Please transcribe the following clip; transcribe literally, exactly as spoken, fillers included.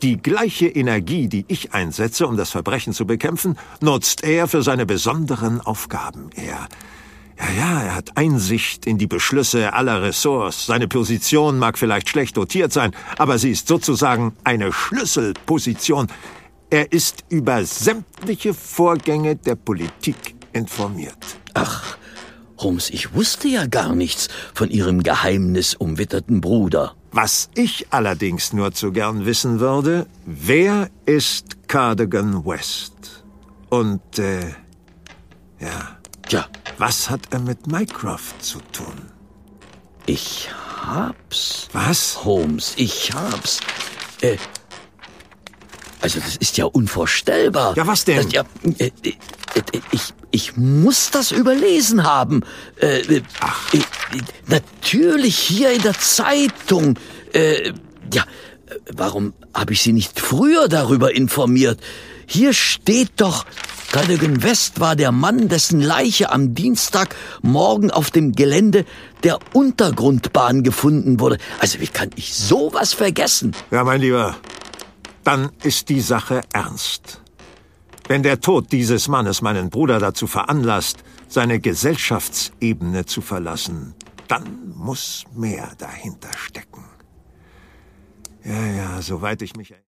Die gleiche Energie, die ich einsetze, um das Verbrechen zu bekämpfen, nutzt er für seine besonderen Aufgaben. Er, ja, ja, er hat Einsicht in die Beschlüsse aller Ressorts. Seine Position mag vielleicht schlecht dotiert sein, aber sie ist sozusagen eine Schlüsselposition. Er ist über sämtliche Vorgänge der Politik informiert. Ach, Holmes, ich wusste ja gar nichts von Ihrem geheimnisumwitterten Bruder. Was ich allerdings nur zu gern wissen würde, wer ist Cardigan West? Und, äh, ja, Tja, was hat er mit Mycroft zu tun? ich hab's. Was? Holmes, ich hab's. Äh, also das ist ja unvorstellbar. Ja, was denn? Das, ja, äh, äh, äh, ich, ich muss das überlesen haben. Äh, äh, Ach. äh, äh, natürlich hier in der Zeitung. Äh, ja, äh, warum habe ich Sie nicht früher darüber informiert? Hier steht doch, Cardigan West war der Mann, dessen Leiche am Dienstagmorgen auf dem Gelände der Untergrundbahn gefunden wurde. Also wie kann ich sowas vergessen? Ja, mein Lieber, dann ist die Sache ernst. Wenn der Tod dieses Mannes meinen Bruder dazu veranlasst, seine Gesellschaftsebene zu verlassen, dann muss mehr dahinter stecken. Ja, ja, soweit ich mich erinnere.